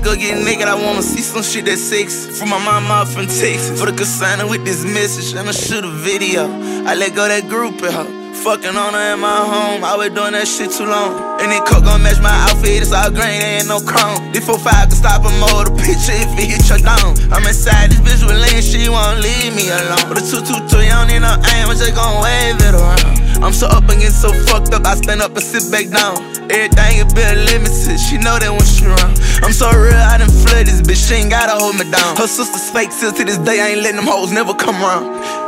go get naked, I wanna see some shit that's sexy. From my mama from Texas, for the consigner with this message, I'ma shoot a video. I let go that group in her. Fucking on her in my home, I been doing that shit too long. And then coke gon' match my outfit, it's all green, there ain't no chrome. This 4-5 can stop a motor picture if it hit your dome. I'm inside this bitch with lean, she won't leave me alone. With a 223, I don't need no aim, I just gon' wave it around. I'm so up and getting so fucked up, I stand up and sit back down. Everything a bit limited, she know that when she run. I'm so real, I done flood this bitch, she ain't gotta hold me down. Her sister's fake, still to this day, I ain't letting them hoes never come around.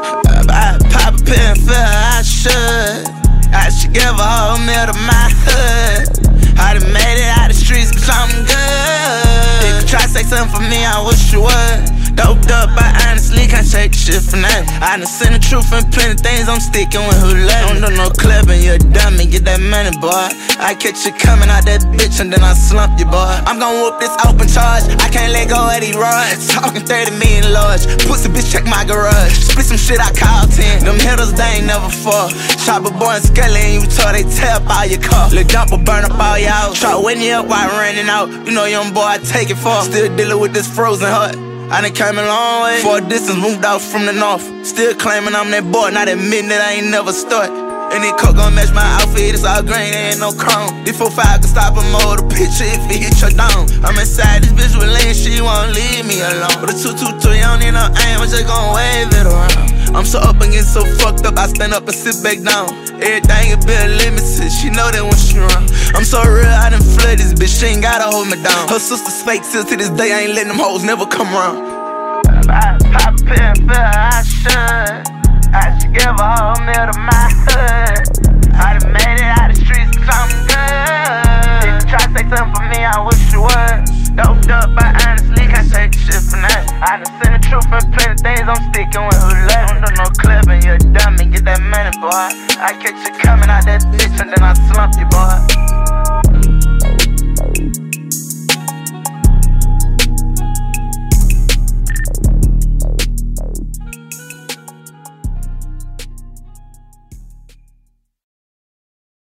I pop a pill and feel I should. I should give a whole meal to my hood. I done made it out the streets, cause I'm good. If you try to say something for me, I wish you would. Doped up, I honestly can't take shit from that. I done seen the truth and plenty things, I'm sticking with who left. Don't do no clubbing, you're a dummy, get that money, boy. I catch you coming out that bitch and then I slump you, boy. I'm gon' whoop this open charge, I can't let go of these rods. Talking 30 million large, pussy bitch check my garage. Split some shit I call 10, them hitters they ain't never fall. Chopper boy and Skelly and you told they tear up all your car. Lil' jumper burn up all y'all. Try wetting you up while running out, you know young boy I take it for. Still dealing with this frozen heart. I done came a long way. For a distance, moved out from the north. Still claiming I'm that boy, not admitting that I ain't never start. And then coke gon' match my outfit, it's all green, there ain't no chrome. This 4-5 can stop a motor picture if it hit your dome. I'm inside this bitch with lean, she won't leave me alone. With a 223, I don't need no aim, I just gon' wave it around. I'm so up and getting so fucked up, I stand up and sit back down. Everything a bit limited, she know that when she run. I'm so real, I done flood this bitch, she ain't gotta hold me down. Her sister's fake, still to this day, I ain't letting them hoes never come around. I pop a pill and feel I should. I should give a whole meal to my hood. I done made it out the streets, cause I'm good. If you try to say something for me, I wish you would. Doped up, I honestly can't take shit from that. I done seen the truth and plenty things, I'm sticking with who left. Don't do no clubbing, you're a dummy, get that money, boy. I catch you coming out that bitch and then I slump you, boy.